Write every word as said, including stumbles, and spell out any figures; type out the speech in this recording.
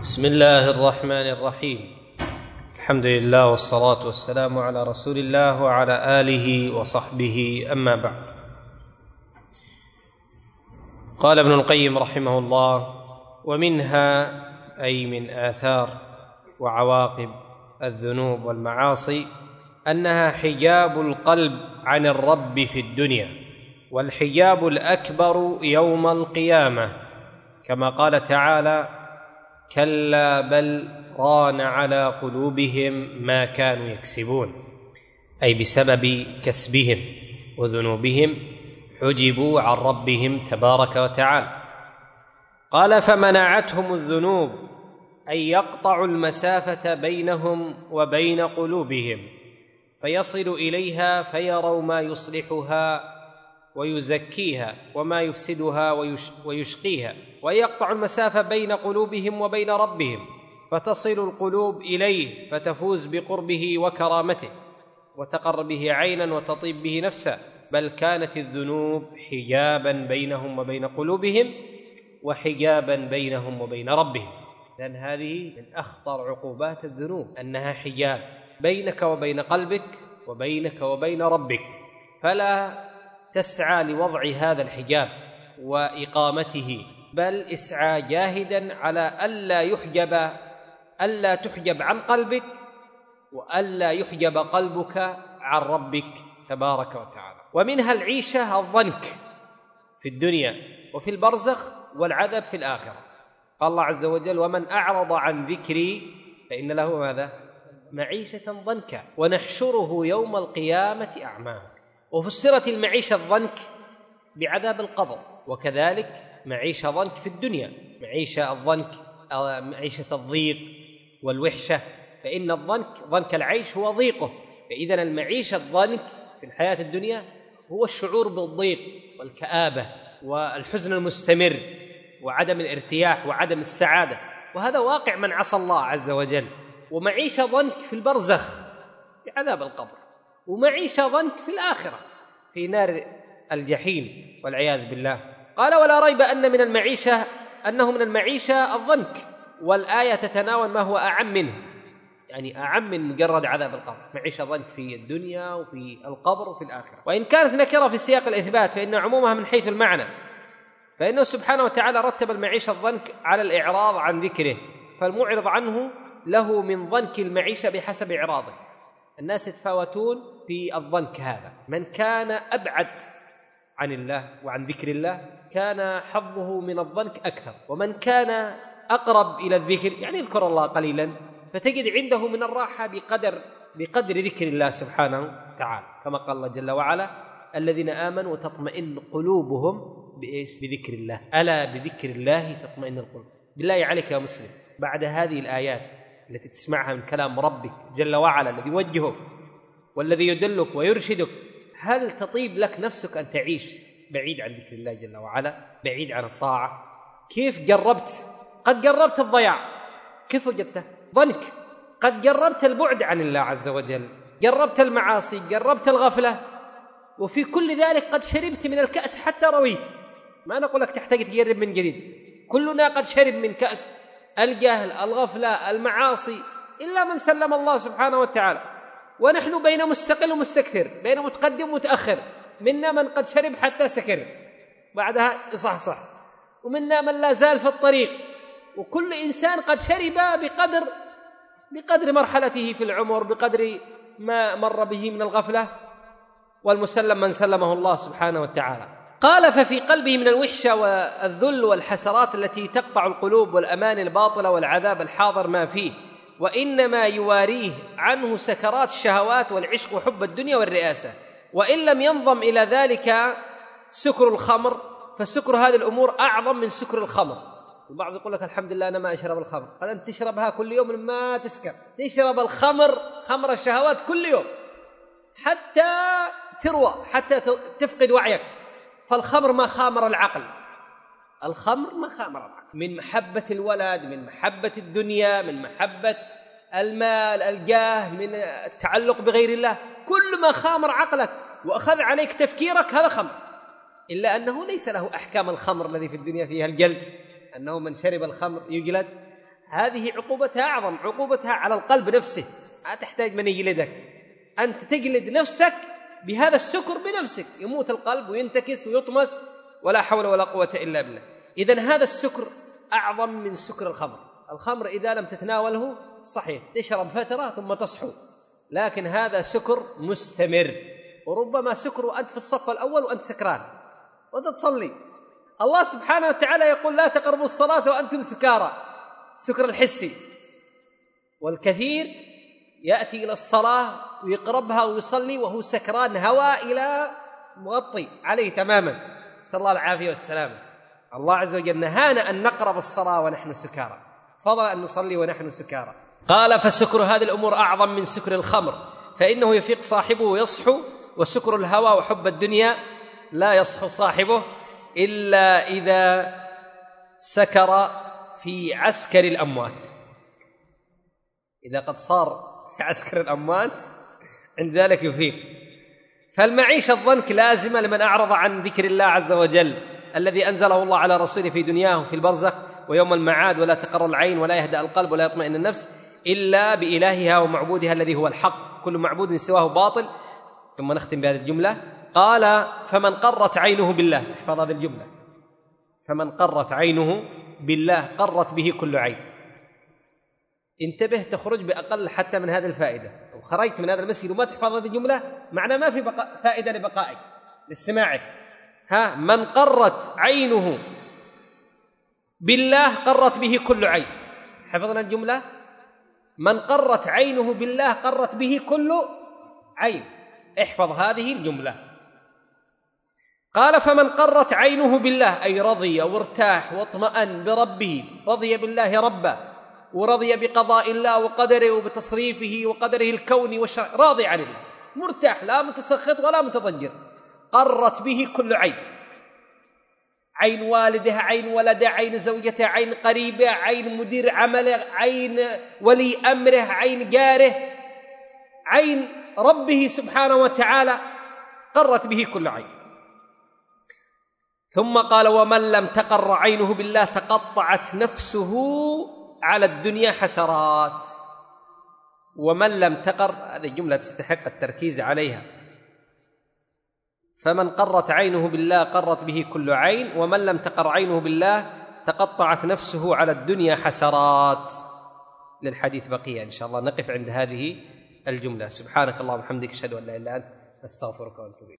بسم الله الرحمن الرحيم. الحمد لله والصلاة والسلام على رسول الله وعلى آله وصحبه، أما بعد. قال ابن القيم رحمه الله: ومنها أي من آثار وعواقب الذنوب والمعاصي أنها حجاب القلب عن الرب في الدنيا، والحجاب الأكبر يوم القيامة، كما قال تعالى: كلا بل ران على قلوبهم ما كانوا يكسبون، أي بسبب كسبهم وذنوبهم حجبوا عن ربهم تبارك وتعالى. قال: فمنعتهم الذنوب أن يقطعوا المسافة بينهم وبين قلوبهم فيصلوا إليها فيروا ما يصلحها ويزكيها وما يفسدها ويشقيها، ويقطع المسافة بين قلوبهم وبين ربهم فتصل القلوب إليه فتفوز بقربه وكرامته وتقر به عينا وتطيب به نفسا، بل كانت الذنوب حجابا بينهم وبين قلوبهم وحجابا بينهم وبين ربهم. لأن هذه من أخطر عقوبات الذنوب، أنها حجاب بينك وبين قلبك وبينك وبين ربك، فلا تسعى لوضع هذا الحجاب وإقامته، بل اسعى جاهدا على ألا يحجب ألا تحجب عن قلبك وألا يحجب قلبك عن ربك تبارك وتعالى. ومنها العيشة الضنك في الدنيا وفي البرزخ والعذاب في الآخرة. قال الله عز وجل: ومن أعرض عن ذكري فإن له ماذا؟ معيشة ضنكا ونحشره يوم القيامة أعمى. وفسرت المعيشة الضنك بعذاب القبر، وكذلك معيشة ضنك في الدنيا، معيشة الضنك معيشة الضيق والوحشة، فإن الضنك ضنك العيش هو ضيقه، فإذن المعيشة الضنك في الحياة الدنيا هو الشعور بالضيق والكآبة والحزن المستمر وعدم الارتياح وعدم السعادة، وهذا واقع من عصى الله عز وجل. ومعيشة ضنك في البرزخ بعذاب القبر، ومعيشة ضنك في الآخرة في نار الجحيم والعياذ بالله. قال: ولا ريب أن من المعيشة أنه من المعيشة الضنك، والآية تتناول ما هو أعم منه، يعني أعم من مجرد عذاب القبر، معيشة ضنك في الدنيا وفي القبر وفي الآخرة. وإن كانت نكرة في سياق الإثبات فإن عمومها من حيث المعنى، فإنه سبحانه وتعالى رتب المعيشة الضنك على الإعراض عن ذكره، فالمعرض عنه له من ضنك المعيشة بحسب إعراضه. الناس يتفاوتون في الضنك هذا، من كان أبعد عن الله وعن ذكر الله كان حظه من الضنك أكثر، ومن كان أقرب إلى الذكر يعني يذكر الله قليلا فتجد عنده من الراحة بقدر بقدر ذكر الله سبحانه وتعالى، كما قال الله جل وعلا: الذين آمنوا وتطمئن قلوبهم بإيش؟ بذكر الله، ألا بذكر الله تطمئن القلوب. بالله عليك يا مسلم، بعد هذه الآيات التي تسمعها من كلام ربك جل وعلا الذي يوجهك والذي يدلك ويرشدك، هل تطيب لك نفسك أن تعيش بعيد عن ذكر الله جل وعلا، بعيد عن الطاعة؟ كيف جربت؟ قد جربت الضياع، كيف وجدته؟ ضنك. قد جربت البعد عن الله عز وجل، جربت المعاصي، جربت الغفلة، وفي كل ذلك قد شربت من الكأس حتى رويت. ما نقول لك تحتاج تجرب من جديد، كلنا قد شرب من كأس الجهل، الغفلة، المعاصي، إلا من سلم الله سبحانه وتعالى. ونحن بين مستقل ومستكثر، بين متقدم ومتأخر، منا من قد شرب حتى سكر بعدها يصحصح، ومنا من لا زال في الطريق، وكل إنسان قد شرب بقدر بقدر مرحلته في العمر، بقدر ما مر به من الغفلة، والمسلم من سلمه الله سبحانه وتعالى. قال: ففي قلبه من الوحشة والذل والحسرات التي تقطع القلوب والأمان الباطلة والعذاب الحاضر ما فيه، وإنما يواريه عنه سكرات الشهوات والعشق وحب الدنيا والرئاسة. وإن لم ينضم إلى ذلك سكر الخمر، فسكر هذه الأمور أعظم من سكر الخمر. البعض يقول لك: الحمد لله أنا ما أشرب الخمر. قال: أنت تشربها كل يوم ما تسكر، تشرب الخمر، خمر الشهوات كل يوم حتى تروى، حتى تفقد وعيك. فالخمر ما خامر العقل، الخمر ما خامر العقل، من محبة الولد، من محبة الدنيا، من محبة المال، الجاه، من التعلق بغير الله، كل ما خامر عقلك وأخذ عليك تفكيرك هذا خمر. إلا أنه ليس له أحكام الخمر الذي في الدنيا فيها الجلد، أنه من شرب الخمر يجلد، هذه عقوبتها أعظم، عقوبتها على القلب نفسه، لا تحتاج من يجلدك، أنت تجلد نفسك بهذا السكر بنفسك، يموت القلب وينتكس ويطمس ولا حول ولا قوة إلا بالله. إذن هذا السكر أعظم من سكر الخمر. الخمر إذا لم تتناوله صحيح تشرب فترة ثم تصحو، لكن هذا سكر مستمر، وربما سكر وأنت في الصف الأول وأنت سكران وأنت تصلي. الله سبحانه وتعالى يقول لا تقربوا الصلاة وأنتم سكارى، سكر الحسي. والكثير يأتي إلى الصلاة ويقربها ويصلي وهو سكران هوى إلى مغطي عليه تماما، نسأل الله العافية والسلامة. الله عز وجل نهانا أن نقرب الصلاة ونحن سكارى، فضلا أن نصلي ونحن سكارى. قال فسكر هذه الأمور أعظم من سكر الخمر، فإنه يفيق صاحبه ويصحو، وسكر الهوى وحب الدنيا لا يصحو صاحبه إلا إذا سكر في عسكر الأموات. إذا قد صار في عسكر الأموات عند ذلك يفيق. فالمعيشة الضنك لازمة لمن أعرض عن ذكر الله عز وجل الذي أنزله الله على رسوله في دنياه وفي البرزخ ويوم المعاد. ولا تقر العين ولا يهدأ القلب ولا يطمئن النفس إلا بإلهها ومعبودها الذي هو الحق، كل معبود سواه باطل. ثم نختم بهذه الجملة، قال فمن قرت عينه بالله، احفظ هذه الجملة، فمن قرت عينه بالله قرت به كل عين. انتبه، تخرج بأقل حتى من هذه الفائدة. لو خرجت من هذا المسجد وما تحفظ هذه الجملة معنى ما في بقاء فائدة لبقائك لاستماعك. ها، من قرت عينه بالله قرت به كل عين. حفظنا الجملة؟ من قرت عينه بالله قرت به كل عين. احفظ هذه الجملة. قال فمن قرت عينه بالله أي رضي وارتاح واطمأن بربه، رضي بالله ربا ورضي بقضاء الله وقدره وبتصريفه وقدره الكوني والشرع، راضي عن الله مرتاح لا متسخط ولا متضجر، قرت به كل عين، عين والده، عين ولده، عين زوجته، عين قريبه، عين مدير عمله، عين ولي أمره، عين جاره، عين ربه سبحانه وتعالى، قرت به كل عين. ثم قال ومن لم تقر عينه بالله تقطعت نفسه على الدنيا حسرات. ومن لم تقر، هذه جملة تستحق التركيز عليها. فمن قرت عينه بالله قرت به كل عين، ومن لم تقر عينه بالله تقطعت نفسه على الدنيا حسرات. للحديث بقية إن شاء الله، نقف عند هذه الجملة. سبحانك اللهم وبحمدك، أشهد أن لا إله إلا أنت، أستغفرك وأتوب إليك.